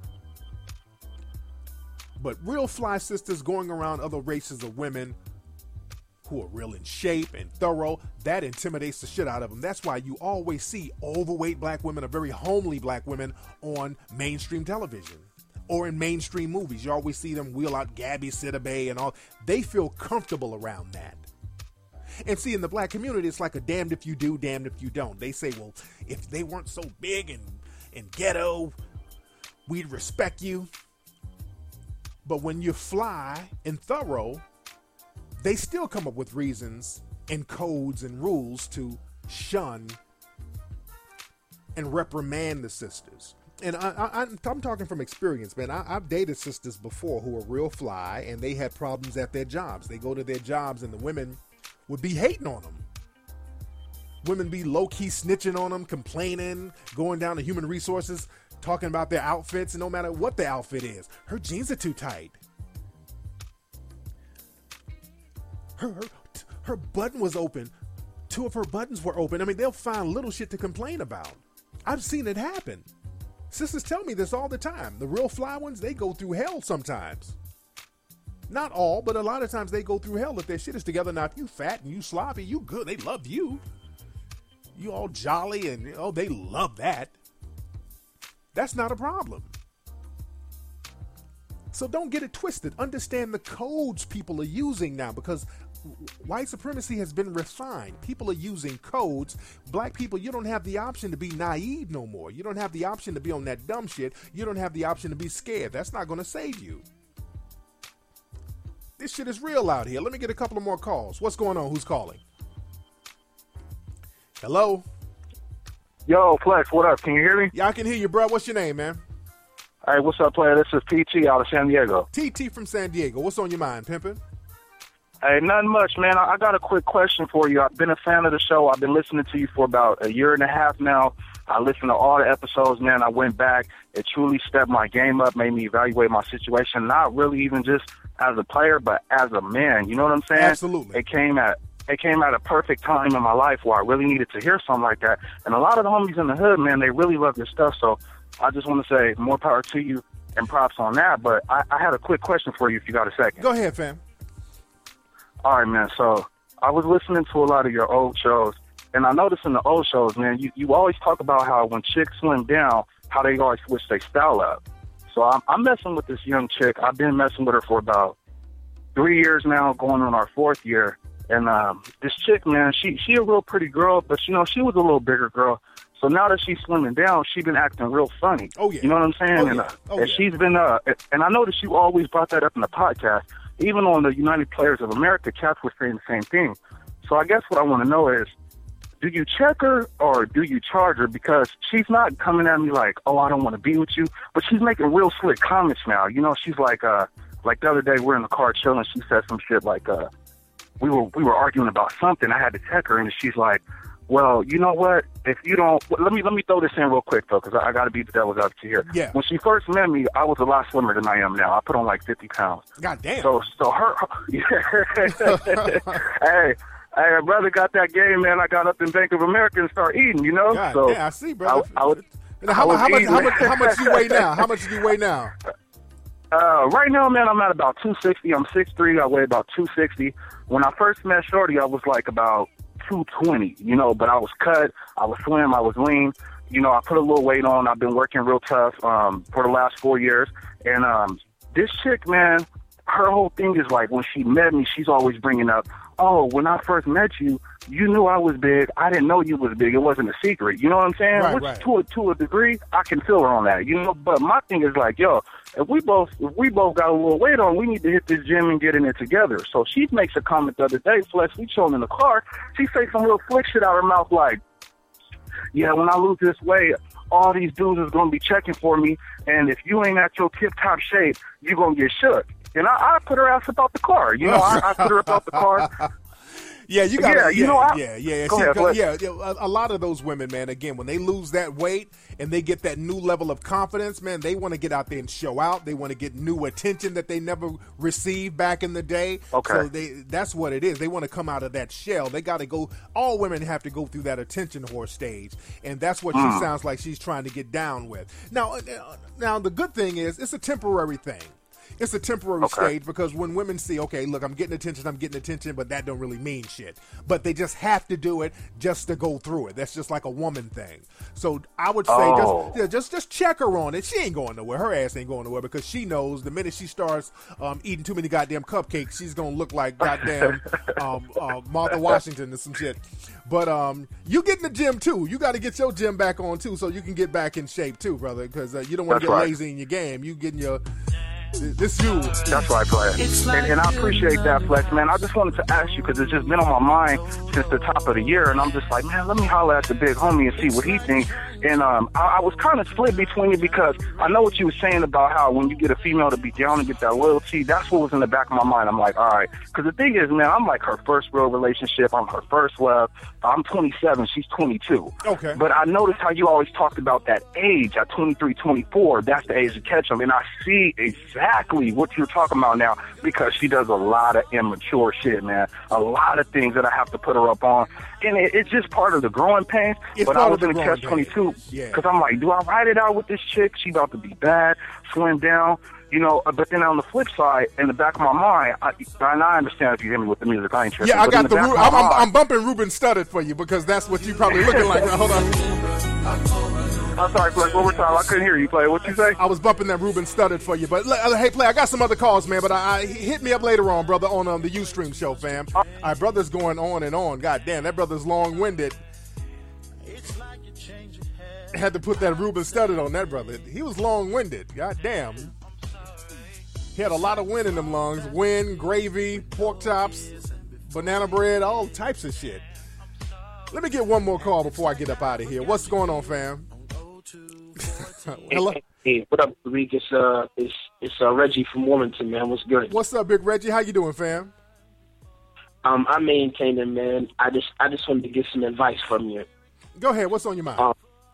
But real fly sisters going around other races of women who are real in shape and thorough, that intimidates the shit out of them. That's why you always see overweight black women or very homely black women on mainstream television or in mainstream movies. You always see them wheel out Gabby Sidibe and all. They feel comfortable around that. And see, in the black community, it's like a damned if you do, damned if you don't. They say, well, if they weren't so big and, and ghetto, we'd respect you. But when you fly and thorough, they still come up with reasons and codes and rules to shun and reprimand the sisters. And I, I, I'm talking from experience, man. I, I've dated sisters before who were real fly, and they had problems at their jobs. They go to their jobs, and the women would be hating on them. Women be low-key snitching on them, complaining, going down to human resources, talking about their outfits, and no matter what the outfit is, her jeans are too tight. her, her, her button was open. Two of her buttons were open. I mean, they'll find little shit to complain about. I've seen it happen. Sisters tell me this all the time. The real fly ones, they go through hell sometimes. Not all, but a lot of times they go through hell if their shit is together. Now, if you fat and you sloppy, you good. They love you. You all jolly and, oh, they love that. That's not a problem. So don't get it twisted. Understand the codes people are using now, because white supremacy has been refined. People are using codes. Black people, you don't have the option to be naive no more. You don't have the option to be on that dumb shit. You don't have the option to be scared. That's not going to save you. This shit is real out here. Let me get a couple of more calls. What's going on? Who's calling? Hello? Yo, Flex, what up? Can you hear me? Yeah, I can hear you, bro. What's your name, man? Hey, what's up, player? This is P T out of San Diego. T T from San Diego. What's on your mind, pimpin'? Hey, nothing much, man. I got a quick question for you. I've been a fan of the show. I've been listening to you for about a year and a half now. I listened to all the episodes, man. I went back. It truly stepped my game up, made me evaluate my situation, not really even just as a player, but as a man. You know what I'm saying? Absolutely. It came at it came at a perfect time in my life where I really needed to hear something like that. And a lot of the homies in the hood, man, they really love your stuff. So I just want to say more power to you and props on that. But I, I had a quick question for you if you got a second. Go ahead, fam. All right, man. So I was listening to a lot of your old shows, and I noticed in the old shows, man, you, you always talk about how when chicks slim down, how they always switch their style up. So I'm, I'm messing with this young chick. I've been messing with her for about three years now, going on our fourth year. And um, this chick, man, she she a real pretty girl, but, you know, she was a little bigger girl. So now that she's slimming down, she's been acting real funny. Oh, yeah. You know what I'm saying? Oh, and yeah. uh, Oh, and yeah. she's been, uh, and I noticed you always brought that up in the podcast. Even on the United Players of America, cats were saying the same thing. So I guess what I want to know is, do you check her or do you charge her? Because she's not coming at me like, oh, I don't want to be with you, but she's making real slick comments now. You know, she's like, uh, like the other day we're in the car chilling. She said some shit like, uh, we were we were arguing about something. I had to check her, and she's like, well, you know what? If you don't, let me let me throw this in real quick though, because I, I got to be the devil's advocate here. Yeah. When she first met me, I was a lot slimmer than I am now. I put on like fifty pounds. God damn. So so her, yeah. hey. Hey, my brother got that game, man. I got up in Bank of America and started eating, you know? God, so yeah, I see, brother. I, I would, now, how, I how, much, eating. how, much, how much do you weigh now? How much do you weigh now? Uh, right now, man, I'm at about two sixty. I'm six three. I weigh about two sixty. When I first met Shorty, I was like about two twenty, you know, but I was cut. I was slim. I was lean. You know, I put a little weight on. I've been working real tough um, for the last four years. And um, this chick, man, her whole thing is like when she met me, she's always bringing up, oh, when I first met you, you knew I was big. I didn't know you was big. It wasn't a secret. You know what I'm saying? Right, Which right. to a to a degree, I can feel her on that. You know, but my thing is like, yo, if we both if we both got a little weight on, we need to hit this gym and get in it together. So she makes a comment the other day, Flex, we chilling in the car. She say some real slick shit out her mouth like, yeah, when I lose this weight, all these dudes is gonna be checking for me, and if you ain't at your tip top shape, you gonna get shook. And I, I put her ass about the car. You know, I, I put her about the car. Yeah, you got. Yeah, Yeah, you yeah, know, I- yeah, yeah. Go See, ahead, go- Flex. yeah, yeah. A, a lot of those women, man. Again, when they lose that weight and they get that new level of confidence, man, they want to get out there and show out. They want to get new attention that they never received back in the day. Okay. So they, that's what it is. They want to come out of that shell. They got to go. All women have to go through that attention whore stage, and that's what Mm. she sounds like she's trying to get down with. Now, uh, now the good thing is, it's a temporary thing. It's a temporary Okay. stage because when women see, okay, look, I'm getting attention, I'm getting attention, but that don't really mean shit. But they just have to do it just to go through it. That's just like a woman thing. So I would say Oh. just, yeah, just just check her on it. She ain't going nowhere. Her ass ain't going nowhere because she knows the minute she starts um, eating too many goddamn cupcakes, she's going to look like goddamn um, uh, Martha Washington or some shit. But um, you get in the gym too. You got to get your gym back on too so you can get back in shape too, brother, because uh, you don't want to That's get right. lazy in your game. You getting your... This you. That's right, player. And, and I appreciate that, Flex, man. I just wanted to ask you because it's just been on my mind since the top of the year, and I'm just like, man, let me holler at the big homie and see what he thinks. And um, I, I was kind of split between it because I know what you were saying about how when you get a female to be down and get that loyalty, that's what was in the back of my mind. I'm like, all right. Because the thing is, man, I'm like her first real relationship. I'm her first love. I'm twenty-seven. She's twenty-two. Okay. But I noticed how you always talked about that age at twenty-three, twenty-four. That's the age to catch them. And I see exactly exactly what you're talking about now, because she does a lot of immature shit, man. A lot of things that I have to put her up on. And it, it's just part of the growing pains. It's but I part was of in the a growing catch twenty-two Yeah. because I'm like, do I ride it out with this chick? She about to be bad, slim down. You know, but then on the flip side, in the back of my mind, I, and I understand if you hear me with the music, I ain't tripping. Yeah, I but got in the. back Ru- of my I'm, I'm, mind- I'm bumping Ruben Studdard for you because that's what you probably looking like. Now, hold on. I'm sorry, Play. One more time. I couldn't hear you, Play. What you say? I was bumping that Ruben Studdard for you, but uh, hey, Play, I got some other calls, man. But I, I hit me up later on, brother, on um, the Ustream show, fam. Our brother's going on and on. God damn, that brother's long-winded. Had to put that Ruben Studdard on that brother. He was long-winded. God damn. He had a lot of wind in them lungs. Wind, gravy, pork chops, banana bread, all types of shit. Let me get one more call before I get up out of here. What's going on, fam? Hello? Hey, hey, what up, Tariq? It's uh, it's it's uh, Reggie from Wilmington, man. What's good? What's up, Big Reggie? How you doing, fam? Um, I'm maintaining, man. I just I just wanted to get some advice from you. Go ahead. What's on your mind? Um,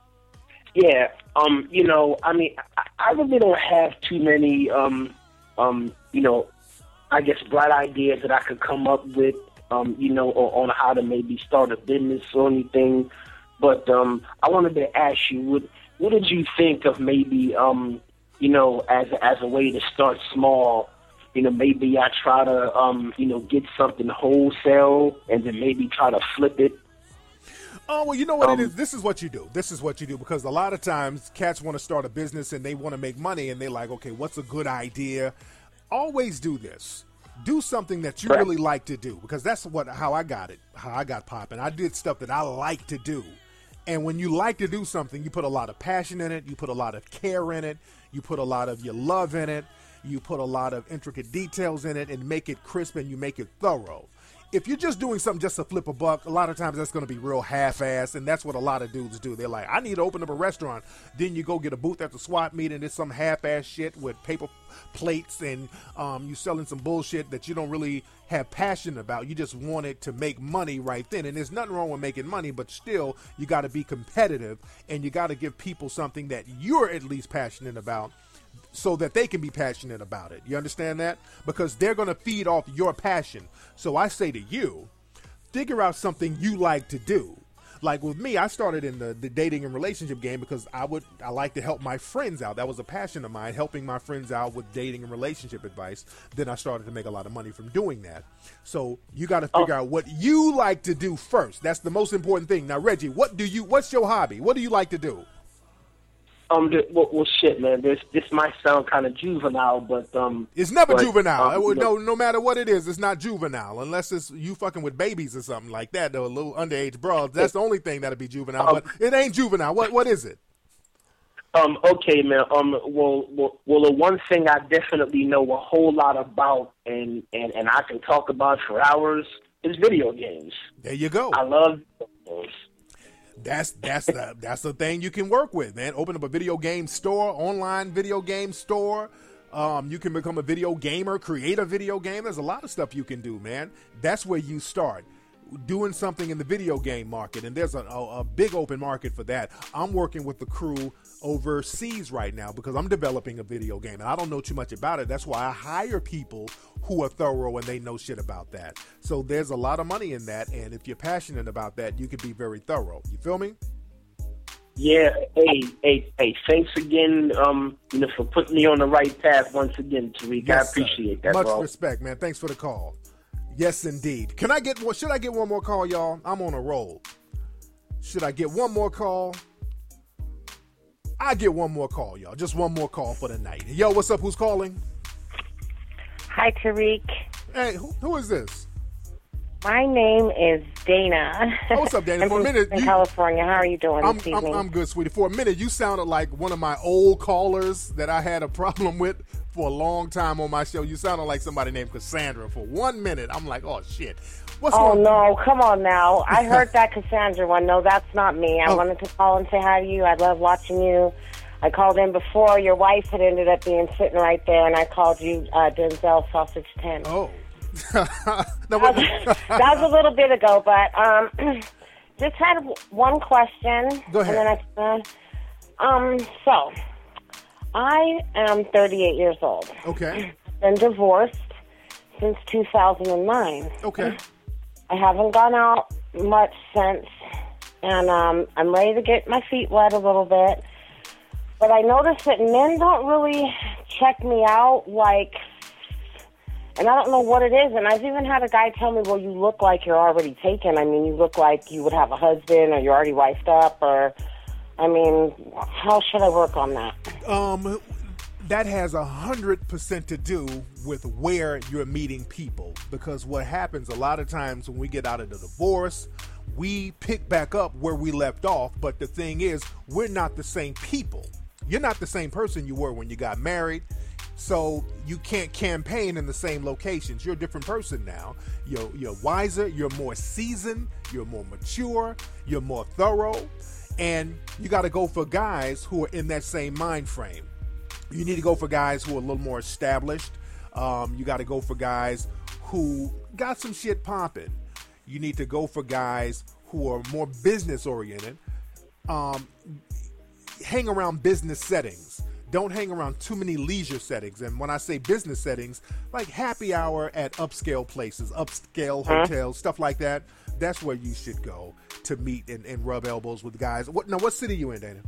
yeah. Um, you know, I mean, I, I really don't have too many um, um, you know, I guess bright ideas that I could come up with. Um, you know, on, on how to maybe start a business or anything. But um, I wanted to ask you, what what did you think of maybe, um, you know, as as a way to start small? You know, maybe I try to, um, you know, get something wholesale and then maybe try to flip it. Oh, well, you know what Um, it is? This is what you do. This is what you do because a lot of times cats want to start a business and they want to make money and they're like, okay, what's a good idea? Always do this. Do something that you Right. really like to do because that's what how I got it, how I got popping. I did stuff that I like to do. And when you like to do something, you put a lot of passion in it, you put a lot of care in it, you put a lot of your love in it, you put a lot of intricate details in it and make it crisp and you make it thorough. If you're just doing something just to flip a buck, a lot of times that's going to be real half-assed, and that's what a lot of dudes do. They're like, I need to open up a restaurant. Then you go get a booth at the swap meet, and it's some half-assed shit with paper plates, and um, you selling some bullshit that you don't really have passion about. You just want it to make money right then, and there's nothing wrong with making money, but still, you got to be competitive, and you got to give people something that you're at least passionate about, so that they can be passionate about it. You understand that? Because they're going to feed off your passion. So I say to you, figure out something you like to do. Like with me, I started in the, the dating and relationship game because I would I like to help my friends out. That was a passion of mine, helping my friends out with dating and relationship advice. Then I started to make a lot of money from doing that. So you got to figure Oh. out what you like to do first. That's the most important thing. Now, Reggie, what do you? What's your hobby? What do you like to do? Um, the, well, well, shit, man. This this might sound kind of juvenile, but um, It's never but, juvenile. um, It would- you know- no, no matter what it is, it's not juvenile unless it's you fucking with babies or something like that. Though a little underage bras. That's the only thing that'll be juvenile. Um, but it ain't juvenile. What what is it? Um, okay, man. Um, well, well, well, the one thing I definitely know a whole lot about, and, and, and I can talk about for hours, is video games. There you go. I love video games. That's that's the that's the thing you can work with, man. Open up a video game store, online video game store. Um, you can become a video gamer, create a video game. There's a lot of stuff you can do, man. That's where you start. Doing something in the video game market, and there's a, a, a big open market for that. I'm working with the crew overseas right now because I'm developing a video game, and I don't know too much about it. That's why I hire people who are thorough and they know shit about that. So there's a lot of money in that, and if you're passionate about that, you can be very thorough. You feel me? Yeah, hey, hey, hey, thanks again, um, you know, for putting me on the right path once again, Tariq. Yes, I appreciate sir. that, Much bro. respect, man. Thanks for the call. Yes, indeed. Can I get one? Should I get one more call, y'all? I'm on a roll. Should I get one more call? I get one more call, y'all. Just one more call for the night. Yo, what's up? Who's calling? Hi, Tariq. Hey, who, who is this? My name is Dana. Oh, what's up, Dana? I'm For a from- minute, in you- California. How are you doing I'm, this I'm, evening? I'm good, sweetie. For a minute, you sounded like one of my old callers that I had a problem with for a long time on my show. You sounded like somebody named Cassandra. For one minute, I'm like, oh, shit. What's oh, wrong? no. Come on now. I heard that Cassandra one. No, that's not me. I Oh. wanted to call and say hi to you. I love watching you. I called in before. Your wife had ended up being sitting right there, and I called you uh, Denzel Sausage ten. Oh. that, was, that was a little bit ago, but um, just had one question. Go ahead. And then I, uh, um, so, I am thirty-eight years old. Okay. Been divorced since two thousand nine. Okay. I haven't gone out much since, and um, I'm ready to get my feet wet a little bit. But I noticed that men don't really check me out, like, and I don't know what it is. And I've even had a guy tell me, well, you look like you're already taken. I mean, you look like you would have a husband, or you're already wifed up, or, I mean, how should I work on that? Um, that has a hundred percent to do with where you're meeting people, because what happens a lot of times when we get out of the divorce, we pick back up where we left off. But the thing is, we're not the same people. You're not the same person you were when you got married. So you can't campaign in the same locations. You're a different person now. You're, you're wiser, you're more seasoned, you're more mature, you're more thorough. And you got to go for guys who are in that same mind frame. You need to go for guys who are a little more established. Um, you got to go for guys who got some shit popping. You need to go for guys who are more business oriented. Um, hang around business settings. Don't hang around too many leisure settings. And when I say business settings, like happy hour at upscale places, upscale hotels, stuff like that. That's where you should go to meet and, and rub elbows with guys. What now? What city are you in, Dana?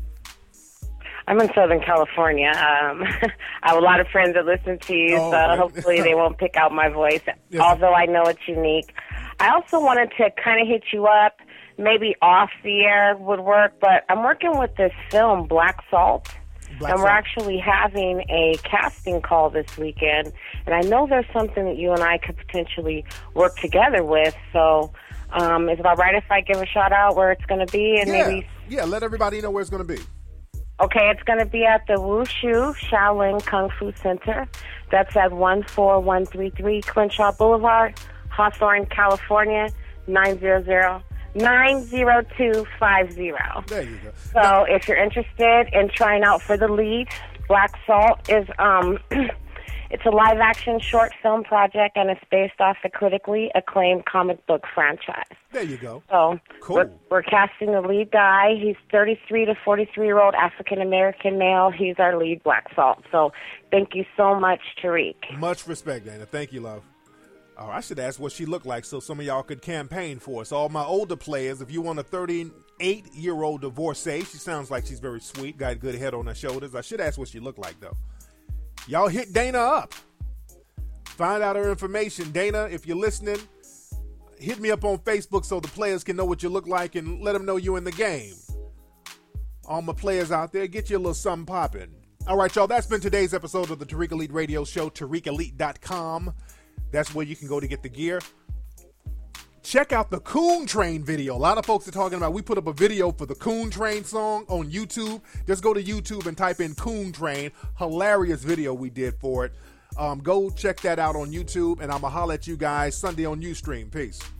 I'm in Southern California. Um, I have a lot of friends that listen to you, Oh, so right. hopefully they won't pick out my voice, Yes. although I know it's unique. I also wanted to kind of hit you up. Maybe off the air would work, but I'm working with this film, Black Salt. Black and we're Salt. actually having a casting call this weekend. And I know there's something that you and I could potentially work together with. So um, is it all right if I give a shout out where it's going to be? And Yeah, maybe yeah. Let everybody know where it's going to be. Okay, it's going to be at the Wushu Shaolin Kung Fu Center. That's at one four one three three Crenshaw Boulevard, Hawthorne, California, nine zero zero nine zero two five zero. There you go. So if you're interested in trying out for the lead, Black Salt is um, it's a live action short film project, and it's based off a critically acclaimed comic book franchise. There you go. So Cool. we're, we're casting the lead guy. He's thirty-three to forty-three year old African American male. He's our lead, Black Salt. So thank you so much, Tariq. Much respect, Dana. Thank you, love. Oh, I should ask what she looked like so some of y'all could campaign for us. All my older players, if you want a thirty-eight-year-old divorcee, she sounds like she's very sweet, got a good head on her shoulders. I should ask what she looked like, though. Y'all hit Dana up. Find out her information. Dana, if you're listening, hit me up on Facebook so the players can know what you look like and let them know you in the game. All my players out there, get you a little something popping. All right, y'all, that's been today's episode of the Tariq Elite Radio Show, Tariq Elite dot com. That's where you can go to get the gear. Check out the Coon Train video. A lot of folks are talking about, we put up a video for the Coon Train song on YouTube. Just go to YouTube and type in Coon Train. Hilarious video we did for it. Um, go check that out on YouTube, and I'm going to holler at you guys Sunday on Ustream. Peace.